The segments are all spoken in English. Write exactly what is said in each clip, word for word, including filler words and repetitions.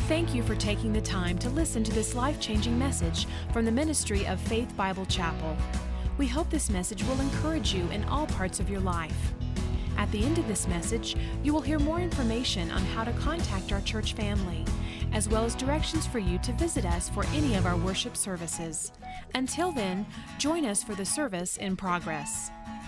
Thank you for taking the time to listen to this life-changing message from the ministry of Faith Bible Chapel. We hope this message will encourage you in all parts of your life. At the end of this message, you will hear more information on how to contact our church family, as well as directions for you to visit us for any of our worship services. Until then, join us for the service in progress.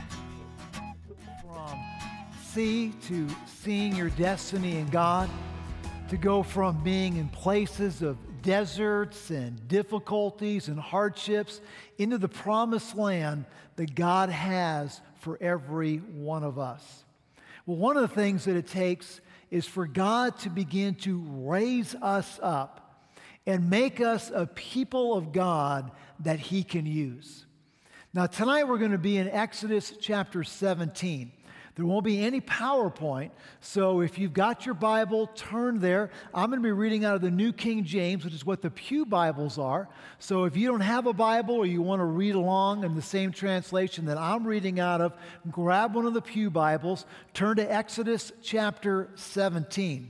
From see to seeing your destiny in God, to go from being in places of deserts and difficulties and hardships into the promised land that God has for every one of us. Well, one of the things that it takes is for God to begin to raise us up and make us a people of God that He can use. Now, tonight we're going to be in Exodus chapter seventeen. There won't be any PowerPoint, so if you've got your Bible, turn there. I'm going to be reading out of the New King James, which is what the Pew Bibles are. So if you don't have a Bible or you want to read along in the same translation that I'm reading out of, grab one of the Pew Bibles, turn to Exodus chapter seventeen.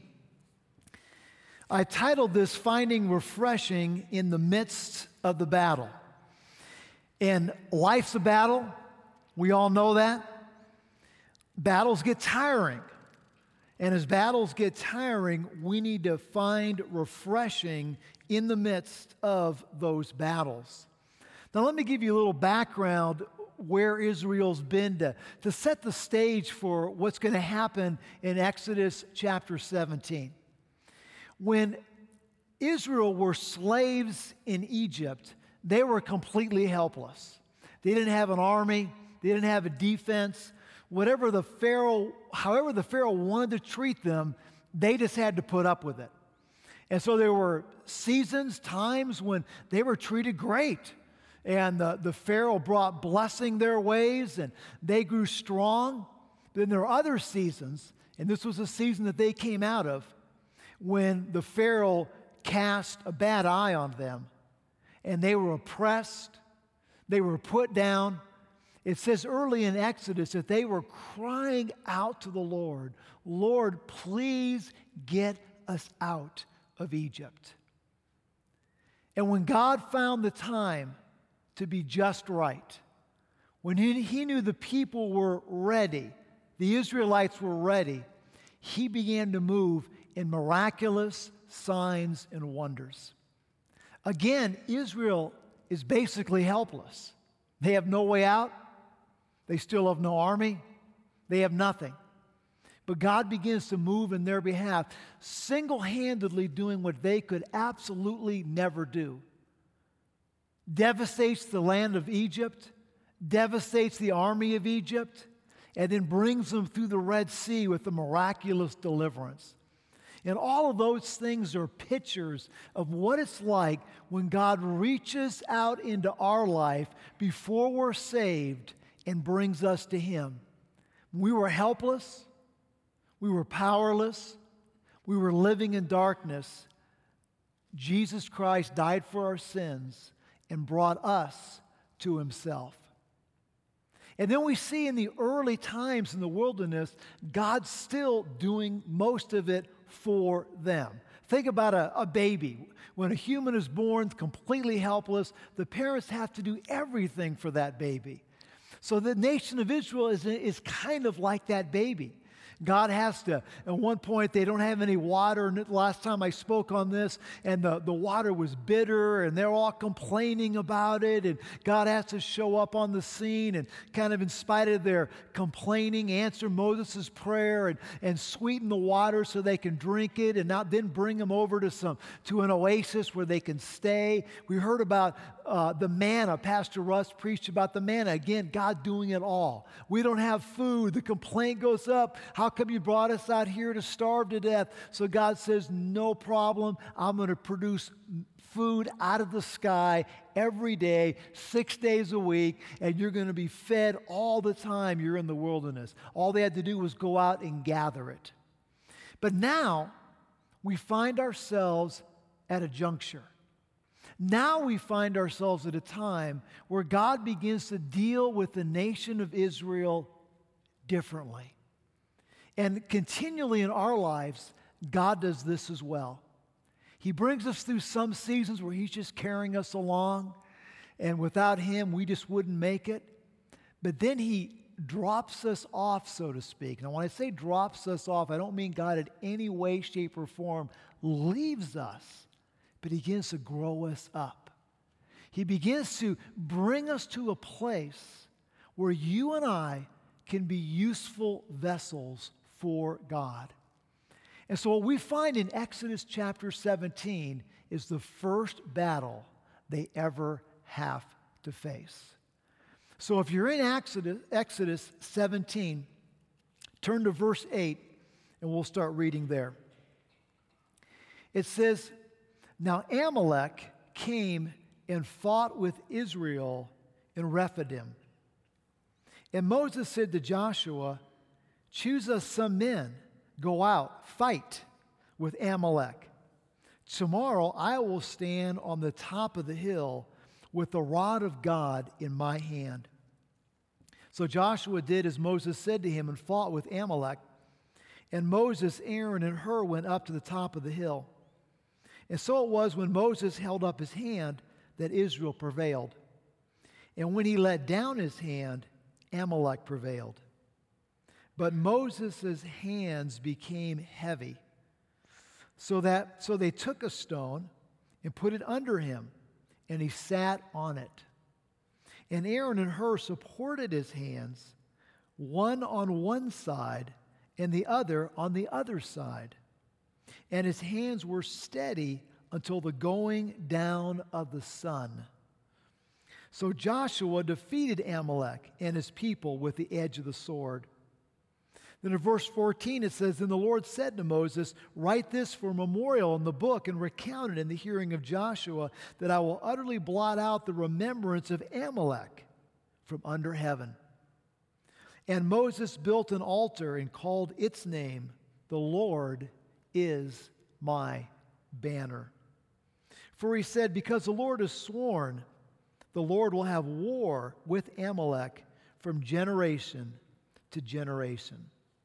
I titled this, Finding Refreshing in the Midst of the Battle. And life's a battle. We all know that. Battles get tiring. And as battles get tiring, we need to find refreshing in the midst of those battles. Now, let me give you a little background where Israel's been to, to set the stage for what's going to happen in Exodus chapter seventeen. When Israel were slaves in Egypt, they were completely helpless. They didn't have an army. They didn't have a defense. Whatever the Pharaoh, however the Pharaoh wanted to treat them, they just had to put up with it. And so there were seasons, times when they were treated great. And the, the Pharaoh brought blessing their ways and they grew strong. Then there were other seasons, and this was a season that they came out of, when the Pharaoh cast a bad eye on them. And they were oppressed, they were put down. It says early in Exodus that they were crying out to the Lord, Lord, please get us out of Egypt. And when God found the time to be just right, when he, he knew the people were ready, the Israelites were ready, He began to move in miraculous signs and wonders. Again, Israel is basically helpless. They have no way out. They still have no army. They have nothing. But God begins to move in their behalf, single-handedly doing what they could absolutely never do. Devastates the land of Egypt, devastates the army of Egypt, and then brings them through the Red Sea with a miraculous deliverance. And all of those things are pictures of what it's like when God reaches out into our life before we're saved and brings us to Him. We were helpless. We were powerless. We were living in darkness. Jesus Christ died for our sins and brought us to Himself. And then we see in the early times in the wilderness, God's still doing most of it for them. Think about a, a baby. When a human is born completely helpless, the parents have to do everything for that baby. So the nation of Israel is, is kind of like that baby. God has to, at one point, they don't have any water. And last time I spoke on this, and the, the water was bitter, and they're all complaining about it. And God has to show up on the scene and kind of, in spite of their complaining, answer Moses' prayer and, and sweeten the water so they can drink it, and not then bring them over to some to an oasis where they can stay. We heard about uh, the manna. Pastor Russ preached about the manna. Again, God doing it all. We don't have food. The complaint goes up. How come you brought us out here to starve to death? So God says, no problem. I'm going to produce food out of the sky every day, six days a week, and you're going to be fed all the time you're in the wilderness. All they had to do was go out and gather it. But now we find ourselves at a juncture. Now we find ourselves at a time where God begins to deal with the nation of Israel differently. And continually in our lives, God does this as well. He brings us through some seasons where He's just carrying us along, and without Him, we just wouldn't make it. But then He drops us off, so to speak. Now, when I say drops us off, I don't mean God in any way, shape, or form leaves us, but He begins to grow us up. He begins to bring us to a place where you and I can be useful vessels for God. And so what we find in Exodus chapter seventeen is the first battle they ever have to face. So if you're in Exodus, Exodus seventeen, turn to verse eight, and we'll start reading there. It says, "Now Amalek came and fought with Israel in Rephidim. And Moses said to Joshua, 'Choose us some men, go out, fight with Amalek. Tomorrow I will stand on the top of the hill with the rod of God in my hand.' So Joshua did as Moses said to him and fought with Amalek. And Moses, Aaron, and Hur went up to the top of the hill. And so it was when Moses held up his hand that Israel prevailed. And when he let down his hand, Amalek prevailed. But Moses' hands became heavy, so that so they took a stone and put it under him, and he sat on it. And Aaron and Hur supported his hands, one on one side and the other on the other side. And his hands were steady until the going down of the sun. So Joshua defeated Amalek and his people with the edge of the sword." Then in verse fourteen it says, "Then the Lord said to Moses, 'Write this for a memorial in the book and recount it in the hearing of Joshua, that I will utterly blot out the remembrance of Amalek from under heaven.' And Moses built an altar and called its name, 'The Lord is my banner.' For he said, 'Because the Lord has sworn, the Lord will have war with Amalek from generation to generation.'"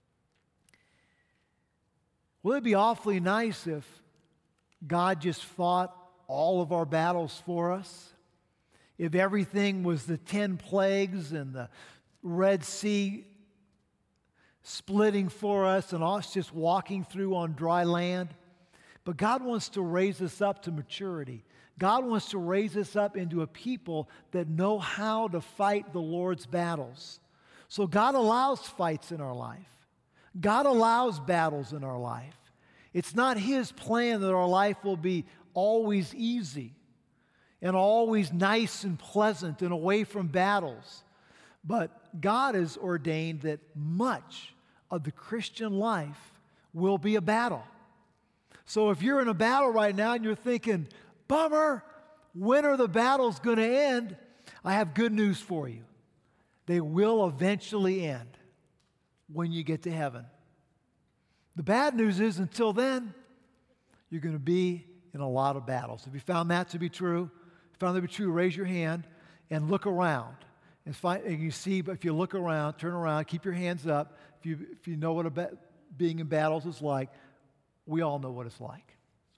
Well, it'd be awfully nice if God just fought all of our battles for us. If everything was the ten plagues and the Red Sea splitting for us and us just walking through on dry land. But God wants to raise us up to maturity. God wants to raise us up into a people that know how to fight the Lord's battles. So God allows fights in our life. God allows battles in our life. It's not His plan that our life will be always easy and always nice and pleasant and away from battles. But God has ordained that much of the Christian life will be a battle. So if you're in a battle right now and you're thinking, bummer, when are the battles going to end? I have good news for you. They will eventually end when you get to heaven. The bad news is until then, you're going to be in a lot of battles. If you found that to be true, if you found that to be true, raise your hand and look around. And, find, and you see, but if you look around, turn around, keep your hands up. If you, if you know what a ba- being in battles is like, we all know what it's like.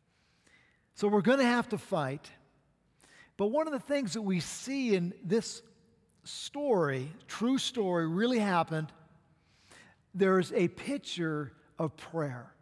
So we're going to have to fight. But one of the things that we see in this story, true story, really happened, there's a picture of prayer.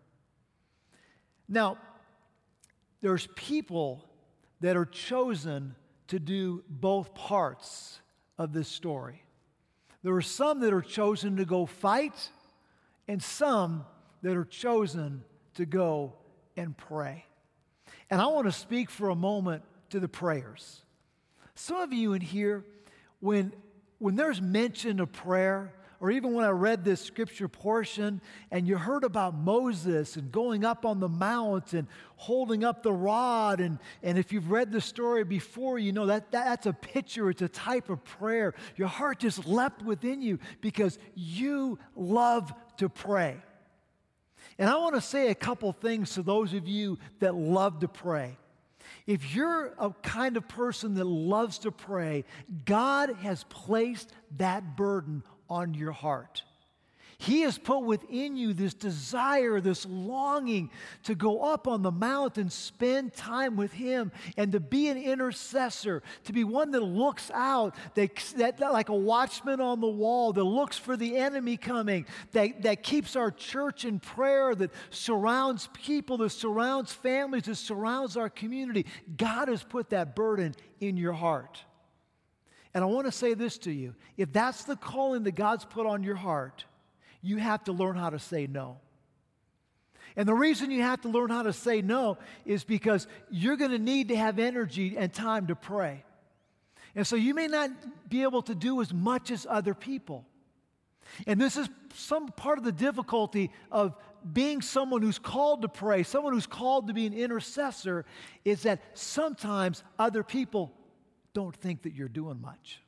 Now, there's people that are chosen to do both parts of this story. There are some that are chosen to go fight, and some that are chosen to go and pray. And I want to speak for a moment to the prayers. Some of you in here, when, when there's mention of prayer, or even when I read this scripture portion and you heard about Moses and going up on the mount and holding up the rod, and, and if you've read the story before, you know that, that that's a picture, it's a type of prayer. Your heart just leapt within you because you love to pray. And I want to say a couple things to those of you that love to pray. If you're a kind of person that loves to pray, God has placed that burden on your heart. He has put within you this desire, this longing to go up on the mount and spend time with Him and to be an intercessor, to be one that looks out, that, that, that like a watchman on the wall, that looks for the enemy coming, that, that keeps our church in prayer, that surrounds people, that surrounds families, that surrounds our community. God has put that burden in your heart. And I want to say this to you. If that's the calling that God's put on your heart, you have to learn how to say no. And the reason you have to learn how to say no is because you're going to need to have energy and time to pray. And so you may not be able to do as much as other people. And this is some part of the difficulty of being someone who's called to pray, someone who's called to be an intercessor, is that sometimes other people don't think that you're doing much.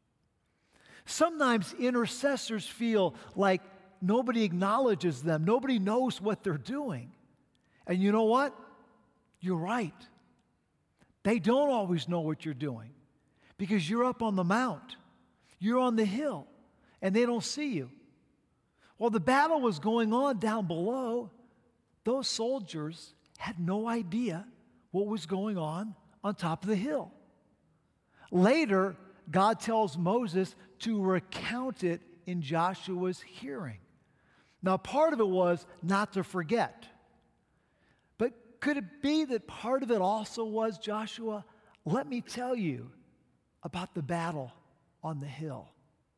Sometimes intercessors feel like nobody acknowledges them. Nobody knows what they're doing. And you know what? You're right. They don't always know what you're doing because you're up on the mount. You're on the hill, and they don't see you. While the battle was going on down below, those soldiers had no idea what was going on on top of the hill. Later, God tells Moses to recount it in Joshua's hearing. Now, part of it was not to forget. But could it be that part of it also was, Joshua, let me tell you about the battle on the hill.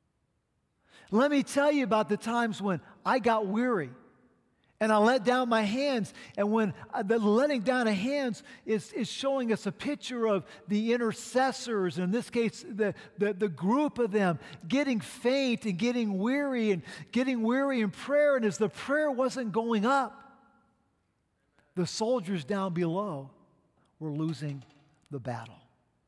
Let me tell you about the times when I got weary and I let down my hands. And when uh, the letting down of hands is, is showing us a picture of the intercessors, in this case, the, the, the group of them, getting faint and getting weary and getting weary in prayer. And as the prayer wasn't going up, the soldiers down below were losing the battle.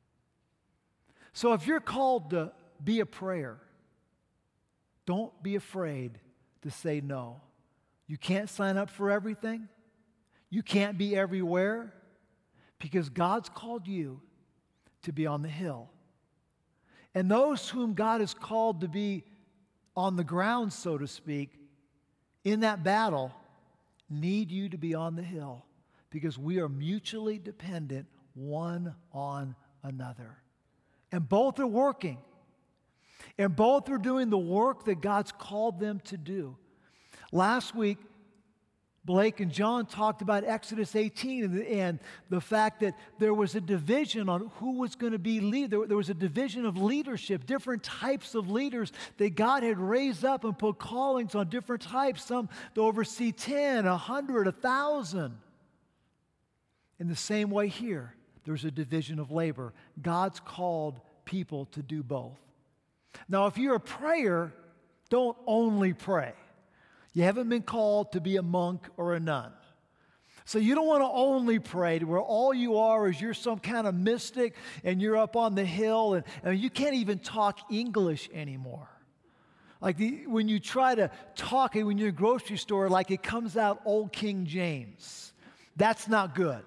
So if you're called to be a prayer, don't be afraid to say no. You can't sign up for everything. You can't be everywhere because God's called you to be on the hill. And those whom God has called to be on the ground, so to speak, in that battle, need you to be on the hill because we are mutually dependent one on another. And both are working. And both are doing the work that God's called them to do. Last week, Blake and John talked about Exodus eighteen and the, and the fact that there was a division on who was going to be lead. There, there was a division of leadership, different types of leaders that God had raised up and put callings on different types, some to oversee ten, a hundred, a thousand. In the same way here, there's a division of labor. God's called people to do both. Now, if you're a prayer, don't only pray. You haven't been called to be a monk or a nun. So you don't want to only pray to where all you are is you're some kind of mystic and you're up on the hill and, and you can't even talk English anymore. Like the, when you try to talk it when you're in a grocery store, like it comes out Old King James. That's not good.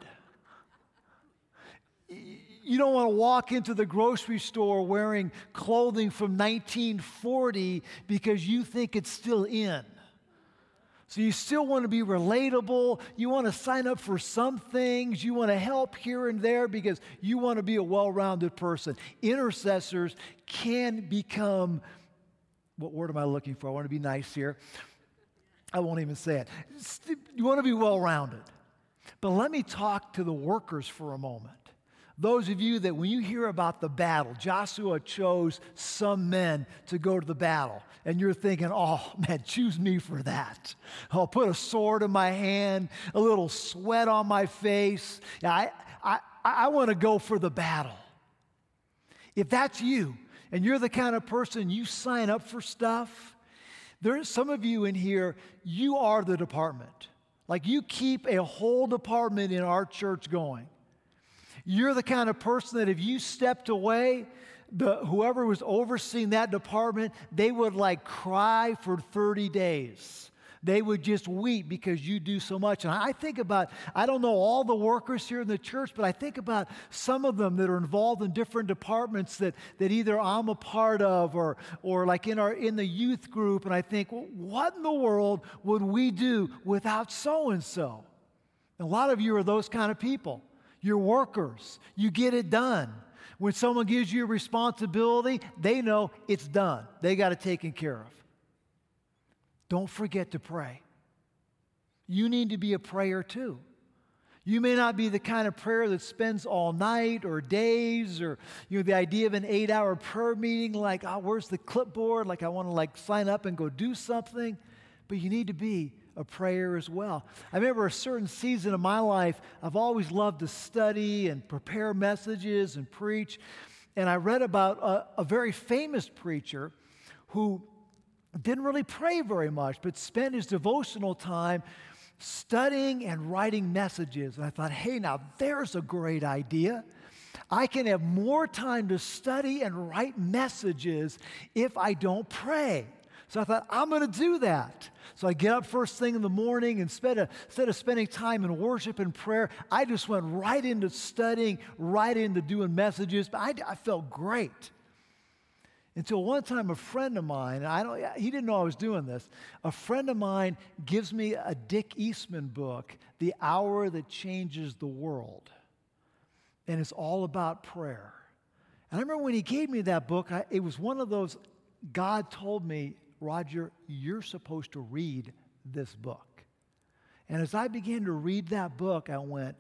You don't want to walk into the grocery store wearing clothing from nineteen forty because you think it's still in. So you still want to be relatable. You want to sign up for some things. You want to help here and there because you want to be a well-rounded person. Intercessors can become, what word am I looking for? I want to be nice here. I won't even say it. You want to be well-rounded. But let me talk to the workers for a moment. Those of you that when you hear about the battle, Joshua chose some men to go to the battle. And you're thinking, oh, man, choose me for that. I'll put a sword in my hand, a little sweat on my face. I, I, I want to go for the battle. If that's you, and you're the kind of person you sign up for stuff, there's some of you in here, you are the department. Like you keep a whole department in our church going. You're the kind of person that if you stepped away, the whoever was overseeing that department, they would like cry for thirty days. They would just weep because you do so much. And I think about, I don't know all the workers here in the church, but I think about some of them that are involved in different departments that, that either I'm a part of or, or like in, our, in the youth group. And I think, well, what in the world would we do without so-and-so? And a lot of you are those kind of people. You're workers. You get it done. When someone gives you a responsibility, they know it's done. They got it taken care of. Don't forget to pray. You need to be a prayer too. You may not be the kind of prayer that spends all night or days, or you know the idea of an eight-hour prayer meeting like, oh, where's the clipboard? Like I want to like sign up and go do something. But you need to be a prayer as well. I remember a certain season of my life, I've always loved to study and prepare messages and preach. And I read about a, a very famous preacher who didn't really pray very much, but spent his devotional time studying and writing messages. And I thought, hey, now there's a great idea. I can have more time to study and write messages if I don't pray. So I thought, I'm going to do that. So I get up first thing in the morning, and instead of, instead of spending time in worship and prayer, I just went right into studying, right into doing messages. But I, I felt great. Until one time a friend of mine, and I don't, he didn't know I was doing this, a friend of mine gives me a Dick Eastman book, The Hour That Changes the World. And it's all about prayer. And I remember when he gave me that book, I, it was one of those, God told me, Roger, you're supposed to read this book. And as I began to read that book, I went,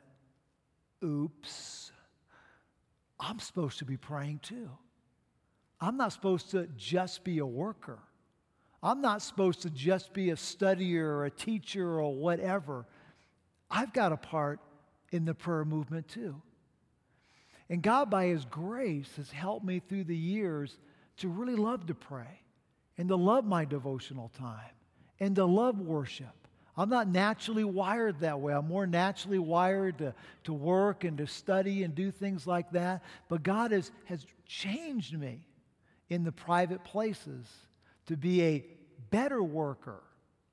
oops, I'm supposed to be praying too. I'm not supposed to just be a worker. I'm not supposed to just be a studier or a teacher or whatever. I've got a part in the prayer movement too. And God, by His grace, has helped me through the years to really love to pray and to love my devotional time and to love worship. I'm not naturally wired that way. I'm more naturally wired to, to work and to study and do things like that. But God has, has changed me in the private places to be a better worker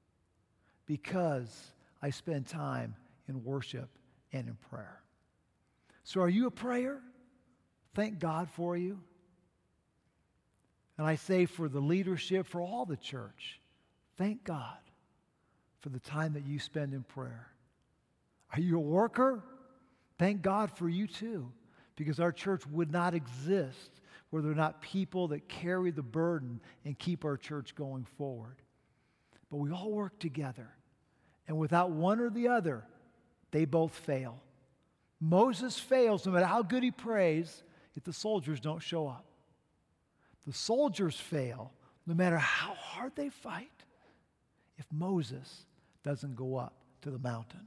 because I spend time in worship and in prayer. So are you a prayer? Thank God for you. And I say for the leadership, for all the church, thank God for the time that you spend in prayer. Are you a worker? Thank God for you too, because our church would not exist were there not people that carry the burden and keep our church going forward. But we all work together. And without one or the other, they both fail. Moses fails no matter how good he prays if the soldiers don't show up. The soldiers fail no matter how hard they fight if Moses doesn't go up to the mountain.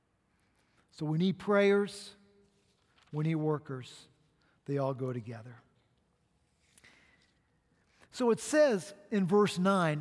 So we need prayers, we need workers. They all go together. So it says in verse nine,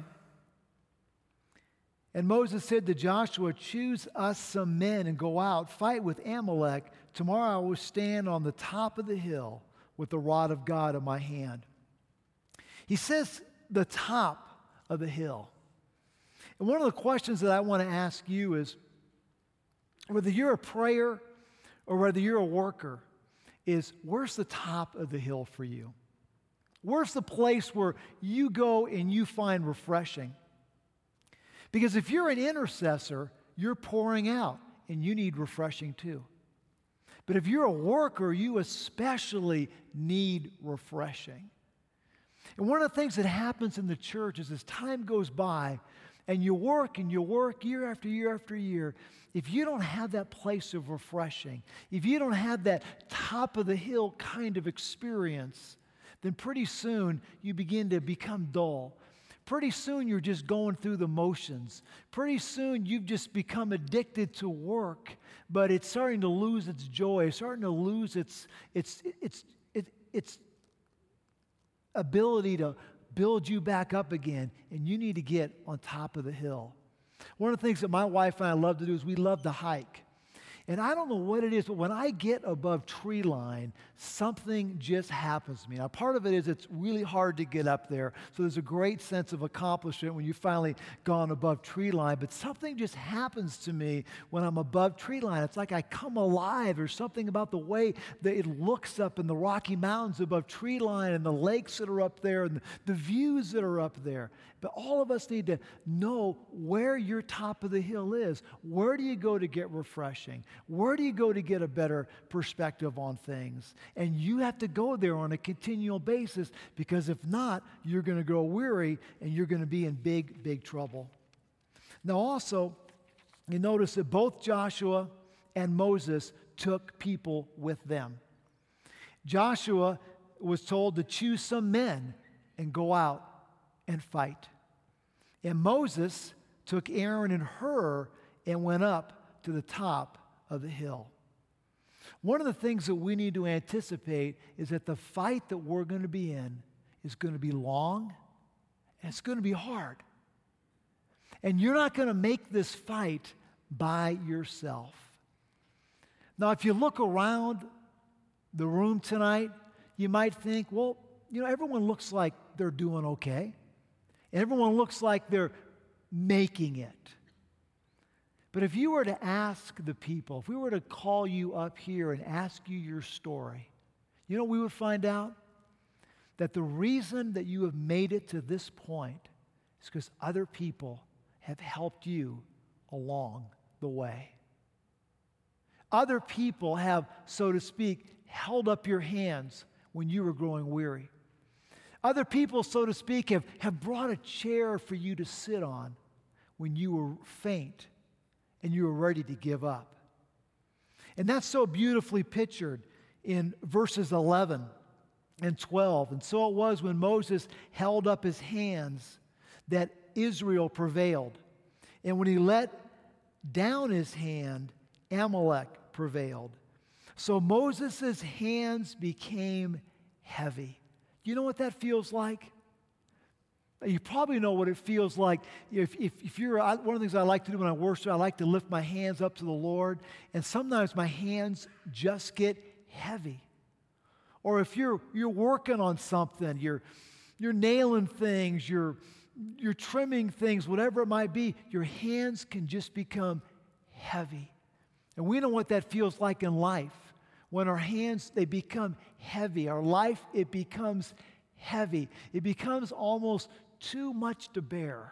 and Moses said to Joshua, choose us some men and go out, fight with Amalek. Tomorrow I will stand on the top of the hill with the rod of God in my hand. He says the top of the hill. And one of the questions that I want to ask you is, whether you're a prayer or whether you're a worker, is where's the top of the hill for you? Where's the place where you go and you find refreshing? Because if you're an intercessor, you're pouring out and you need refreshing too. But if you're a worker, you especially need refreshing. And one of the things that happens in the church is as time goes by and you work and you work year after year after year, if you don't have that place of refreshing, if you don't have that top of the hill kind of experience, then pretty soon you begin to become dull. Pretty soon you're just going through the motions. Pretty soon you've just become addicted to work, but it's starting to lose its joy. It's starting to lose its, its, its, its, its ability to build you back up again, and you need to get on top of the hill. One of the things that my wife and I love to do is we love to hike. And I don't know what it is, but when I get above tree line, something just happens to me. Now, part of it is it's really hard to get up there, so there's a great sense of accomplishment when you've finally gone above tree line, but something just happens to me when I'm above tree line. It's like I come alive. There's something about the way that it looks up in the Rocky Mountains above tree line and the lakes that are up there and the views that are up there. But all of us need to know where your top of the hill is. Where do you go to get refreshing? Where do you go to get a better perspective on things? And you have to go there on a continual basis, because if not, you're going to grow weary and you're going to be in big, big trouble. Now also, you notice that both Joshua and Moses took people with them. Joshua was told to choose some men and go out and fight. And Moses took Aaron and Hur and went up to the top of the hill. One of the things that we need to anticipate is that the fight that we're going to be in is going to be long and it's going to be hard. And you're not going to make this fight by yourself. Now, if you look around the room tonight, you might think, well, you know, everyone looks like they're doing okay. Everyone looks like they're making it. But if you were to ask the people, if we were to call you up here and ask you your story, you know what we would find out? That the reason that you have made it to this point is because other people have helped you along the way. Other people have, so to speak, held up your hands when you were growing weary. Other people, so to speak, have, have brought a chair for you to sit on when you were faint and you were ready to give up. And that's so beautifully pictured in verses eleven and twelve. And so it was when Moses held up his hands that Israel prevailed. And when he let down his hand, Amalek prevailed. So Moses' hands became heavy. Do you know what that feels like? You probably know what it feels like. If, if, if you're, I, one of the things I like to do when I worship, I like to lift my hands up to the Lord, and sometimes my hands just get heavy. Or if you're you're working on something, you're you're nailing things, you're you're trimming things, whatever it might be, your hands can just become heavy. And we know what that feels like in life. When our hands, they become heavy. Our life, it becomes heavy. It becomes almost too much to bear.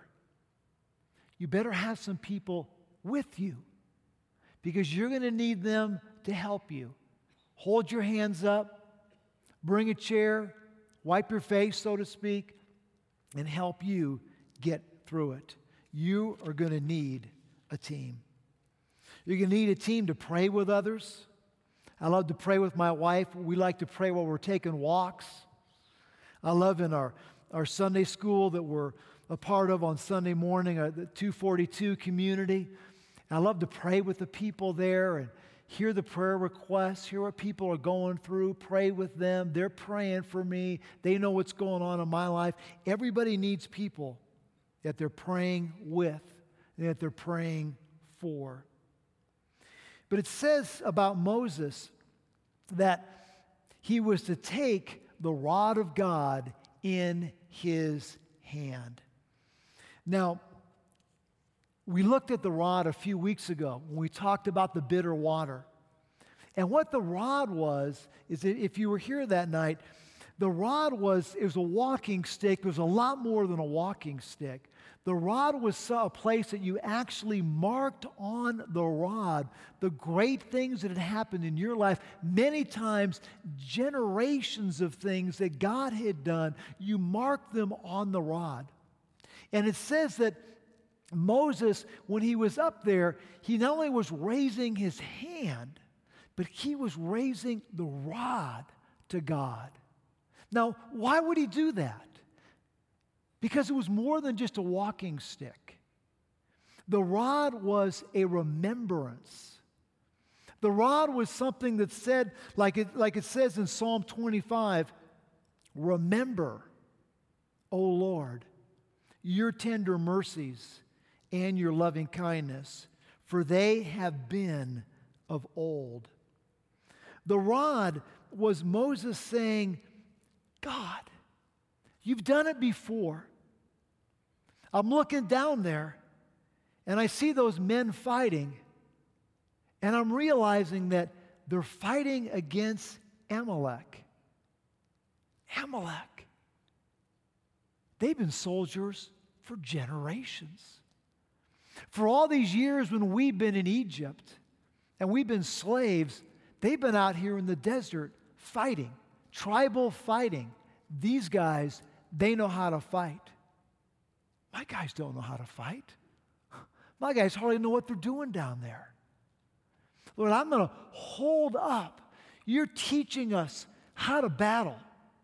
You better have some people with you, because you're going to need them to help you. Hold your hands up, bring a chair, wipe your face, so to speak, and help you get through it. You are going to need a team. You're going to need a team to pray with others. I love to pray with my wife. We like to pray while we're taking walks. I love in our, our Sunday school that we're a part of on Sunday morning, uh, the two forty-two community. I love to pray with the people there and hear the prayer requests, hear what people are going through, pray with them. They're praying for me. They know what's going on in my life. Everybody needs people that they're praying with and that they're praying for. But it says about Moses that he was to take the rod of God in his hand. Now, we looked at the rod a few weeks ago when we talked about the bitter water. And what the rod was, is that if you were here that night, the rod was, it was a walking stick. It was a lot more than a walking stick. The rod was a place that you actually marked on the rod the great things that had happened in your life. Many times, generations of things that God had done, you marked them on the rod. And it says that Moses, when he was up there, he not only was raising his hand, but he was raising the rod to God. Now, why would he do that? Because it was more than just a walking stick. The rod was a remembrance. The rod was something that said, like it, like it says in Psalm twenty-five, remember, O Lord, your tender mercies and your loving kindness, for they have been of old. The rod was Moses saying, God, you've done it before. I'm looking down there, and I see those men fighting, and I'm realizing that they're fighting against Amalek. Amalek. They've been soldiers for generations. For all these years when we've been in Egypt and we've been slaves, they've been out here in the desert fighting, tribal fighting. These guys, they know how to fight. My guys don't know how to fight. My guys hardly know what they're doing down there. Lord, I'm going to hold up. You're teaching us how to battle.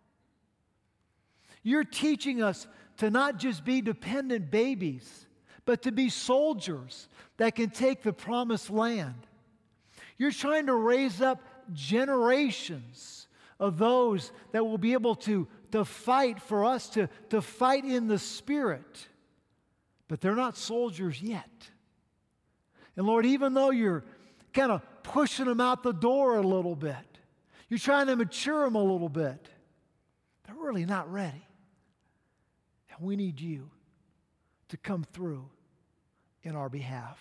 You're teaching us to not just be dependent babies, but to be soldiers that can take the promised land. You're trying to raise up generations of those that will be able to, to fight for us, to, to fight in the Spirit. But they're not soldiers yet. And Lord, even though you're kind of pushing them out the door a little bit, you're trying to mature them a little bit, they're really not ready. And we need you to come through in our behalf.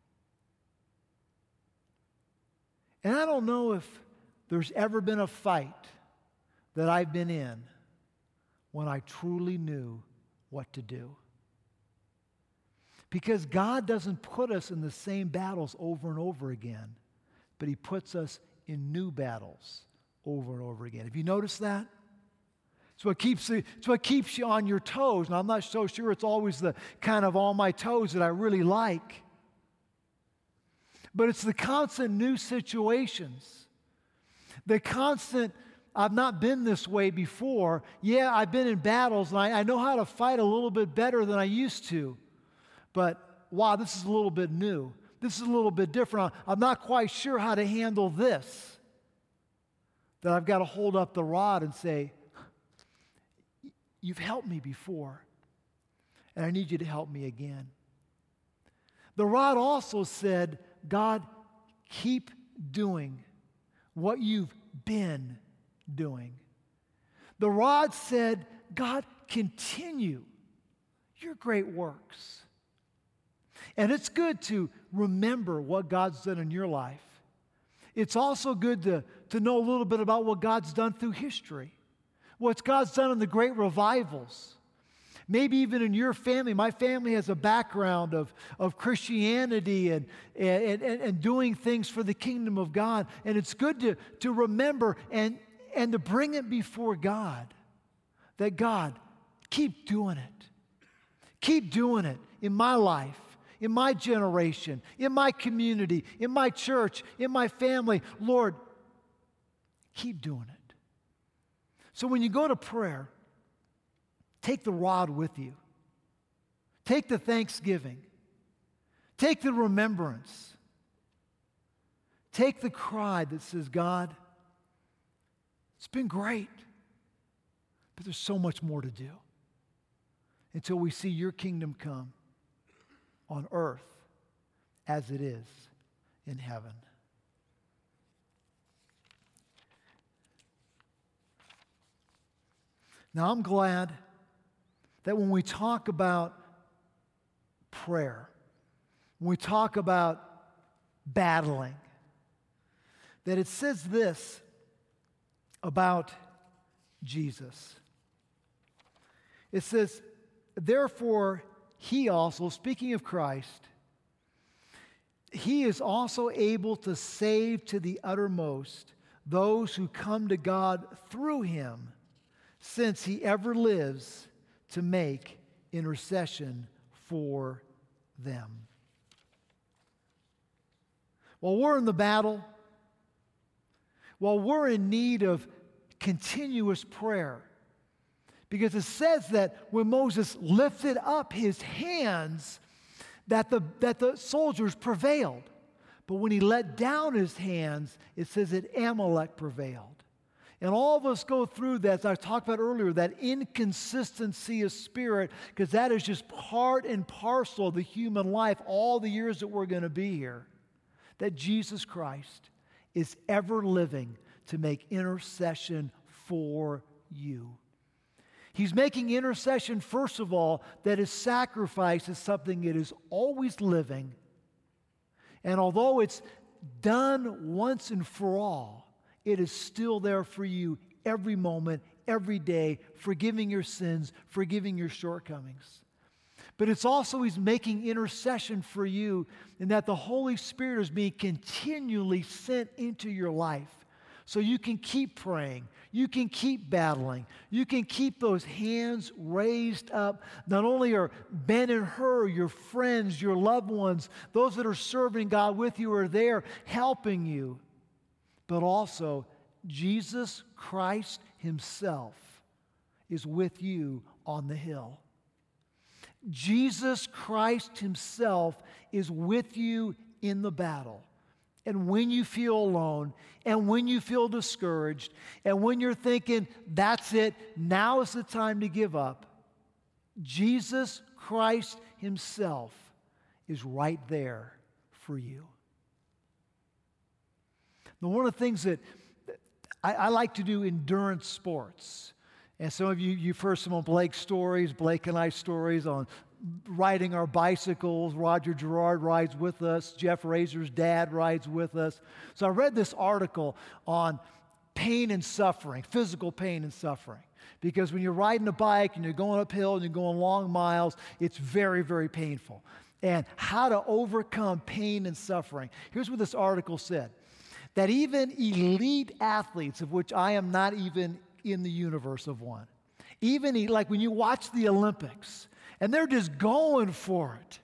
And I don't know if there's ever been a fight that I've been in when I truly knew what to do. Because God doesn't put us in the same battles over and over again, but He puts us in new battles over and over again. Have you noticed that? It's what keeps the, it's what keeps you on your toes. And I'm not so sure it's always the kind of on my toes that I really like. But it's the constant new situations. The constant, I've not been this way before. Yeah, I've been in battles, and I, I know how to fight a little bit better than I used to. But, wow, this is a little bit new. This is a little bit different. I'm not quite sure how to handle this. That I've got to hold up the rod and say, you've helped me before, and I need you to help me again. The rod also said, God, keep doing what you've been doing. The rod said, God, continue your great works. And it's good to remember what God's done in your life. It's also good to, to know a little bit about what God's done through history, what God's done in the great revivals. Maybe even in your family. My family has a background of, of Christianity and, and, and, and doing things for the kingdom of God. And it's good to, to remember and, and to bring it before God. That God, keep doing it. Keep doing it in my life, in my generation, in my community, in my church, in my family. Lord, keep doing it. So when you go to prayer, take the rod with you. Take the thanksgiving. Take the remembrance. Take the cry that says, God, it's been great, but there's so much more to do until we see your kingdom come on earth as it is in heaven. Now, I'm glad that when we talk about prayer, when we talk about battling, that it says this about Jesus. It says, therefore, he also, speaking of Christ, he is also able to save to the uttermost those who come to God through him, since he ever lives to make intercession for them. While we're in the battle, while we're in need of continuous prayer, because it says that when Moses lifted up his hands, that the, that the soldiers prevailed. But when he let down his hands, it says that Amalek prevailed. And all of us go through that, as I talked about earlier, that inconsistency of spirit, because that is just part and parcel of the human life all the years that we're going to be here. that Jesus Christ is ever living to make intercession for you. He's making intercession, first of all, that his sacrifice is something that is always living. And although it's done once and for all, it is still there for you every moment, every day, forgiving your sins, forgiving your shortcomings. But it's also he's making intercession for you in that the Holy Spirit is being continually sent into your life. So you can keep praying, you can keep battling, you can keep those hands raised up. Not only are Ben and her, your friends, your loved ones, those that are serving God with you are there helping you, but also Jesus Christ himself is with you on the hill. Jesus Christ himself is with you in the battle. And when you feel alone, and when you feel discouraged, and when you're thinking, that's it, now is the time to give up, Jesus Christ himself is right there for you. Now, one of the things that I, I like to do endurance sports. And some of you, you've heard some of Blake's stories, Blake and I's stories on riding our bicycles. Roger Gerard rides with us. Jeff Razor's dad rides with us. So I read this article on pain and suffering, physical pain and suffering. Because when you're riding a bike and you're going uphill and you're going long miles, it's very, very painful. And how to overcome pain and suffering. Here's what this article said. That even elite athletes, of which I am not even in the universe of one, even like when you watch the Olympics, and they're just going for it.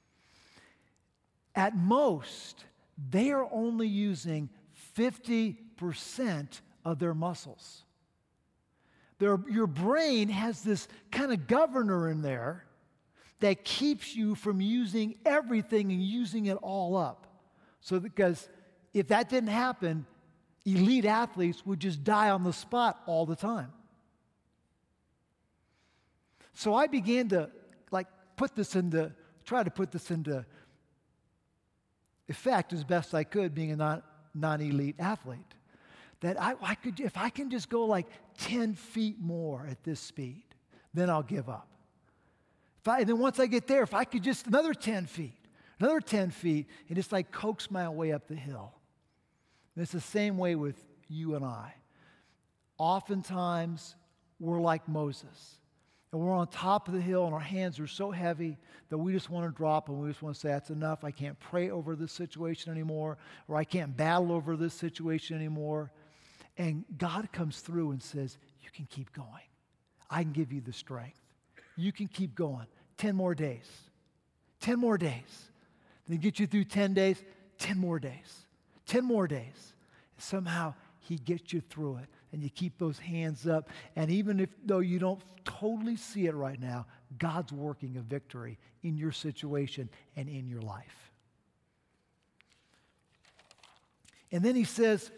At most, they are only using fifty percent of their muscles. Their, your brain has this kind of governor in there that keeps you from using everything and using it all up. So because if that didn't happen, elite athletes would just die on the spot all the time. So I began to like put this into, try to put this into effect as best I could, being a non, non-elite athlete. That I, I could, if I can just go like ten feet more at this speed, then I'll give up. If I, and then once I get there, if I could just another ten feet, another ten feet, and just like coax my way up the hill. And it's the same way with you and I. Oftentimes, we're like Moses. And we're on top of the hill, and our hands are so heavy that we just want to drop, and we just want to say, that's enough. I can't pray over this situation anymore, or I can't battle over this situation anymore. And God comes through and says, you can keep going. I can give you the strength. You can keep going. Ten more days. Ten more days. Then get you through ten days, ten more days. Ten more days. Somehow he gets you through it. And you keep those hands up. And even if though you don't totally see it right now, God's working a victory in your situation and in your life. And then he says,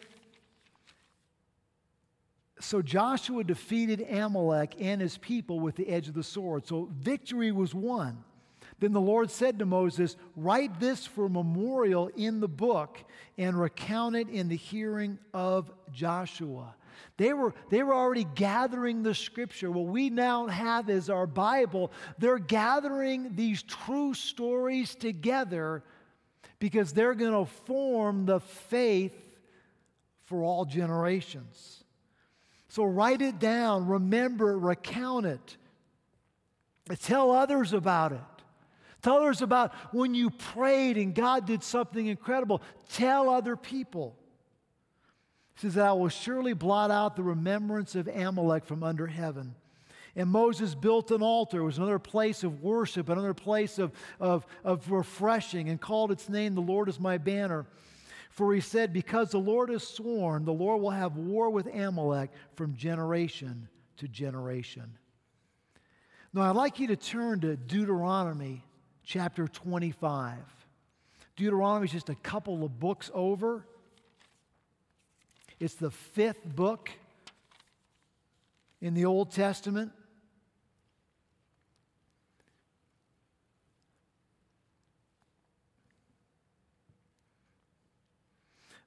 so Joshua defeated Amalek and his people with the edge of the sword. So victory was won. Then the Lord said to Moses, write this for a memorial in the book and recount it in the hearing of Joshua. They were, they were already gathering the scripture. What we now have is our Bible. They're gathering these true stories together because they're going to form the faith for all generations. So write it down, remember, recount it. Tell others about it. Tell others about when you prayed and God did something incredible. Tell other people. He says, I will surely blot out the remembrance of Amalek from under heaven. And Moses built an altar. It was another place of worship, another place of, of, of refreshing, and called its name, the Lord is my banner. For he said, because the Lord has sworn, the Lord will have war with Amalek from generation to generation. Now, I'd like you to turn to Deuteronomy chapter twenty-five. Deuteronomy is just a couple of books over. It's the fifth book in the Old Testament.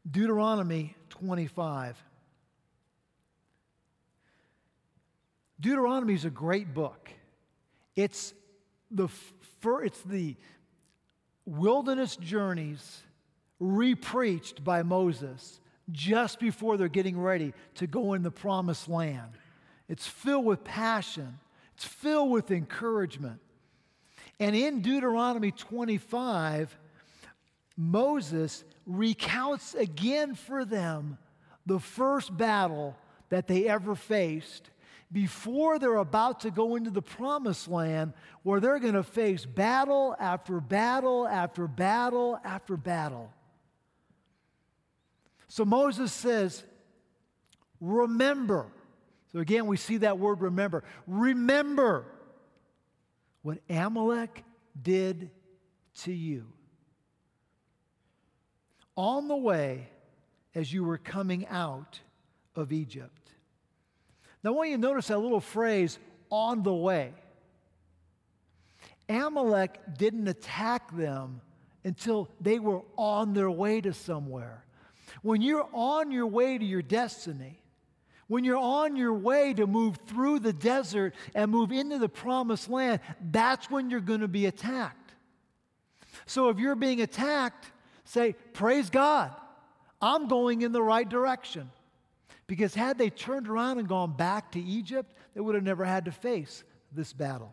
Deuteronomy twenty-five. Deuteronomy is a great book. It's the fir- it's the wilderness journeys re-preached by Moses just before they're getting ready to go in the promised land. It's filled with passion. It's filled with encouragement. And in Deuteronomy twenty-five, Moses recounts again for them the first battle that they ever faced before they're about to go into the promised land, where they're going to face battle after battle after battle after battle. So Moses says, remember. So again, we see that word remember. Remember what Amalek did to you. On the way as you were coming out of Egypt. Now, I want you to notice that little phrase, on the way. Amalek didn't attack them until they were on their way to somewhere. When you're on your way to your destiny, when you're on your way to move through the desert and move into the promised land, that's when you're going to be attacked. So if you're being attacked, say, praise God, I'm going in the right direction. Because had they turned around and gone back to Egypt, they would have never had to face this battle.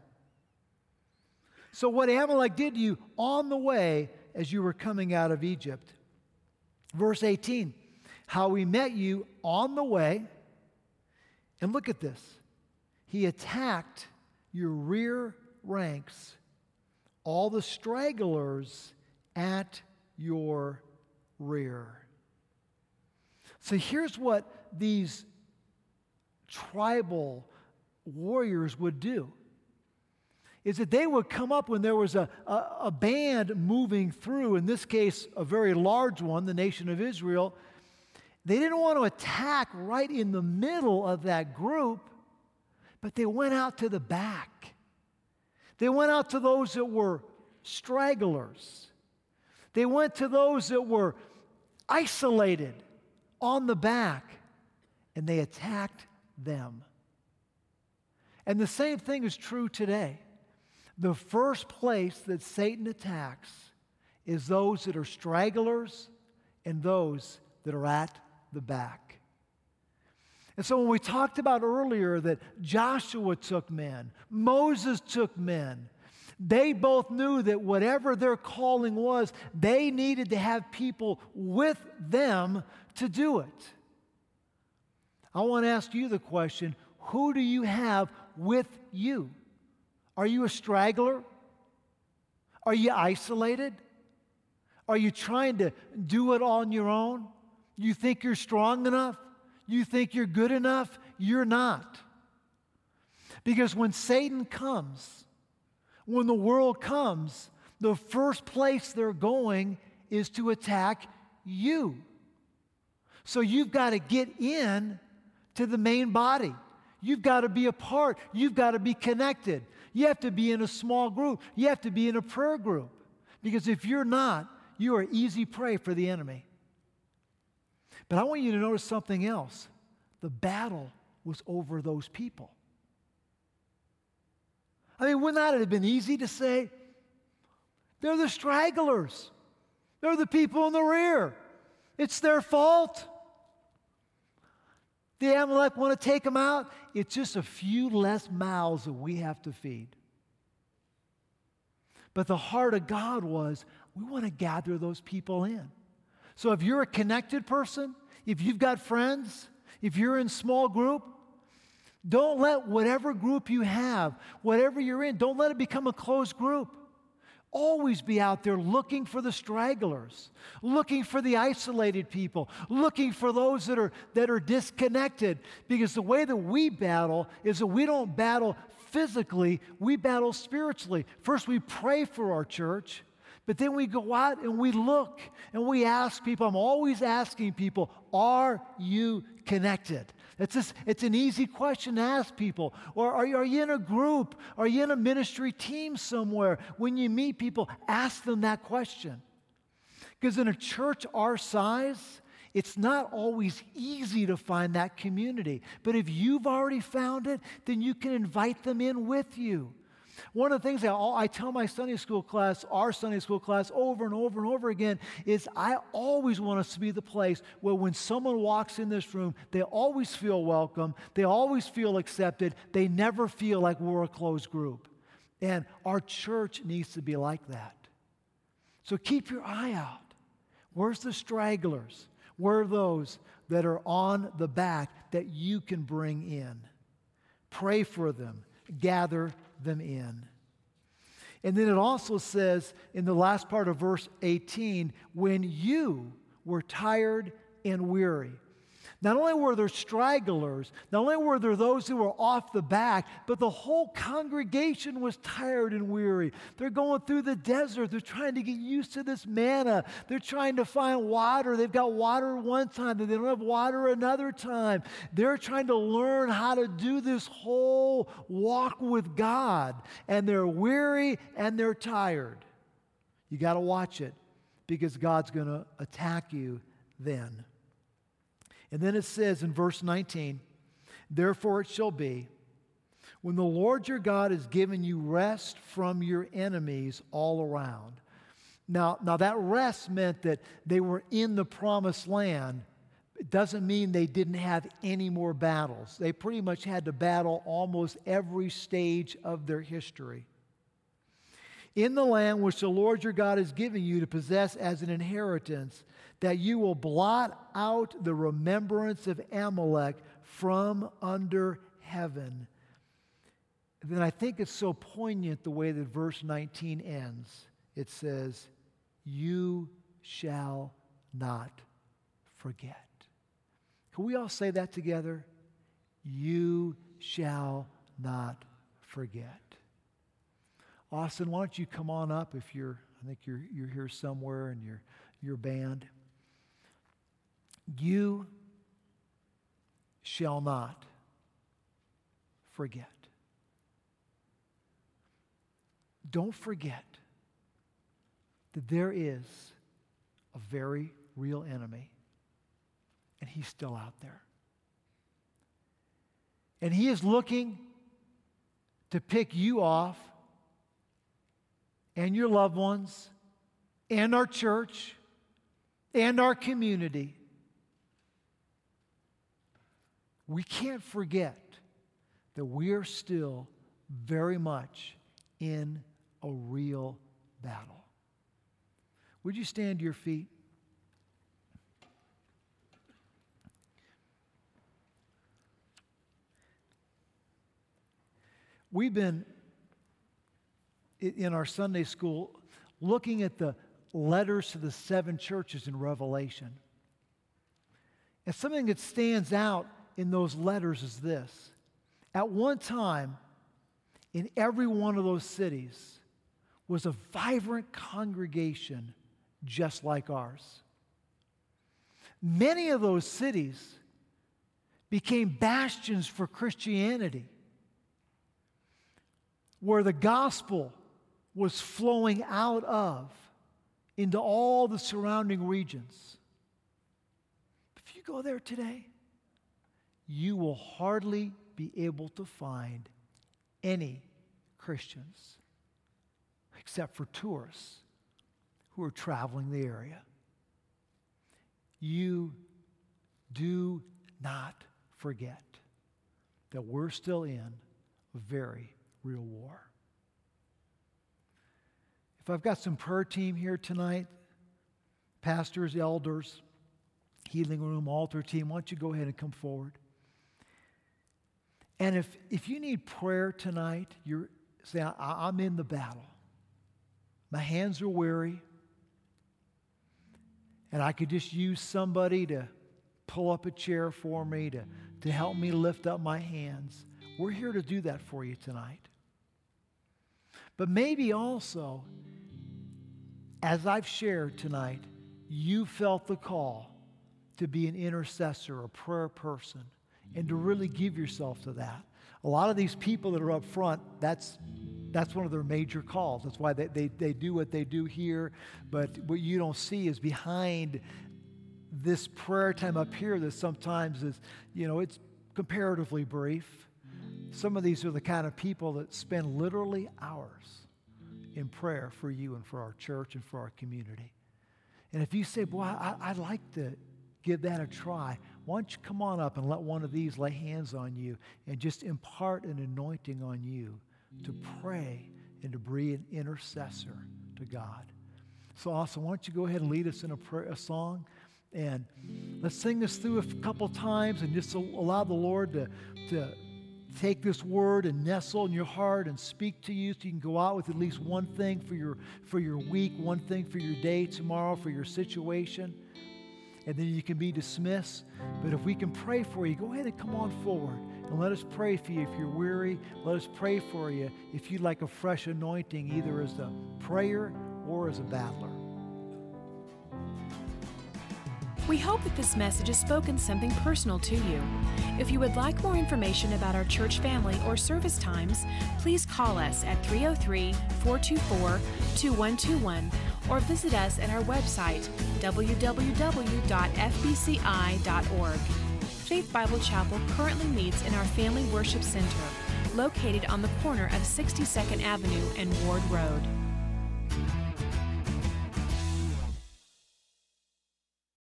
So what Amalek did to you on the way as you were coming out of Egypt. Verse eighteen, how he met you on the way. And look at this. He attacked your rear ranks, all the stragglers at your rear. So here's what these tribal warriors would do, is that they would come up when there was a, a, a band moving through, in this case, a very large one, the nation of Israel. They didn't want to attack right in the middle of that group, but they went out to the back. They went out to those that were stragglers. They went to those that were isolated on the back, and they attacked them. And the same thing is true today. The first place that Satan attacks is those that are stragglers and those that are at the back. And so when we talked about earlier that Joshua took men, Moses took men, they both knew that whatever their calling was, they needed to have people with them to do it. I want to ask you the question, who do you have with you? Are you a straggler? Are you isolated? Are you trying to do it on your own? You think you're strong enough? You think you're good enough? You're not. Because when Satan comes, when the world comes, the first place they're going is to attack you. So you've got to get in to the main body. You've got to be a part. You've got to be connected. You have to be in a small group. You have to be in a prayer group. Because if you're not, you are easy prey for the enemy. But I want you to notice something else. The battle was over those people. I mean, wouldn't that have been easy to say? They're the stragglers. They're the people in the rear. It's their fault. The Amalek want to take them out. It's just a few less mouths that we have to feed. But the heart of God was, we want to gather those people in. So if you're a connected person, if you've got friends, if you're in small group, don't let whatever group you have, whatever you're in, don't let it become a closed group. Always be out there looking for the stragglers, looking for the isolated people, looking for those that are, that are disconnected. Because the way that we battle is that we don't battle physically, we battle spiritually. First, we pray for our church, but then we go out and we look and we ask people. I'm always asking people, are you connected? It's just, it's an easy question to ask people. Or are you, are you in a group? Are you in a ministry team somewhere? When you meet people, ask them that question. Because in a church our size, It's not always easy to find that community. But if you've already found it, then you can invite them in with you. One of the things that I tell my Sunday school class, our Sunday school class, over and over and over again is I always want us to be the place where when someone walks in this room, they always feel welcome, they always feel accepted, they never feel like we're a closed group. And our church needs to be like that. So keep your eye out. Where's the stragglers? Where are those that are on the back that you can bring in? Pray for them. Gather them in. And then it also says in the last part of verse eighteen, when you were tired and weary. Not only were there stragglers, not only were there those who were off the back, but the whole congregation was tired and weary. They're going through the desert. They're trying to get used to this manna. They're trying to find water. They've got water one time, and they don't have water another time. They're trying to learn how to do this whole walk with God, and they're weary and they're tired. You got to watch it because God's going to attack you then. And then it says in verse nineteen, therefore it shall be, when the Lord your God has given you rest from your enemies all around. Now, now that rest meant that they were in the promised land. It doesn't mean they didn't have any more battles. They pretty much had to battle almost every stage of their history. In the land which the Lord your God has given you to possess as an inheritance, that you will blot out the remembrance of Amalek from under heaven. Then I think it's so poignant the way that verse nineteen ends. It says, you shall not forget. Can we all say that together? You shall not forget. Austin, why don't you come on up if you're, I think you're, you're here somewhere in your, your band. You shall not forget. Don't forget that there is a very real enemy, and he's still out there. And he is looking to pick you off and your loved ones and our church and our community. We can't forget that we are still very much in a real battle. Would you stand to your feet? We've been in our Sunday school looking at the letters to the seven churches in Revelation. And something that stands out in those letters is this. At one time, in every one of those cities was a vibrant congregation just like ours. Many of those cities became bastions for Christianity, where the gospel was flowing out of into all the surrounding regions. If you go there today, you will hardly be able to find any Christians except for tourists who are traveling the area. You do not forget that we're still in a very real war. If I've got some prayer team here tonight, pastors, elders, healing room, altar team, why don't you go ahead and come forward? And if, if you need prayer tonight, you're saying, I'm in the battle. My hands are weary. And I could just use somebody to pull up a chair for me, to, to help me lift up my hands. We're here to do that for you tonight. But maybe also, as I've shared tonight, you felt the call to be an intercessor, a prayer person, and to really give yourself to that. A lot of these people that are up front, that's that's one of their major calls. That's why they, they, they do what they do here. But what you don't see is behind this prayer time up here that sometimes is, you know, it's comparatively brief. Some of these are the kind of people that spend literally hours in prayer for you and for our church and for our community. And if you say, boy, I, I'd like to give that a try, why don't you come on up and let one of these lay hands on you and just impart an anointing on you to pray and to be an intercessor to God. So Austin, why don't you go ahead and lead us in a, prayer, a song, and let's sing this through a couple times and just allow the Lord to, to take this word and nestle in your heart and speak to you so you can go out with at least one thing for your, for your week, one thing for your day tomorrow, for your situation. And then you can be dismissed. But if we can pray for you, go ahead and come on forward and let us pray for you. If you're weary, let us pray for you if you'd like a fresh anointing, either as a prayer or as a battler. We hope that this message has spoken something personal to you. If you would like more information about our church family or service times, please call us at three oh three, four two four, two one two one or visit us at our website, w w w dot f b c i dot org. Faith Bible Chapel currently meets in our Family Worship Center, located on the corner of sixty-second Avenue and Ward Road.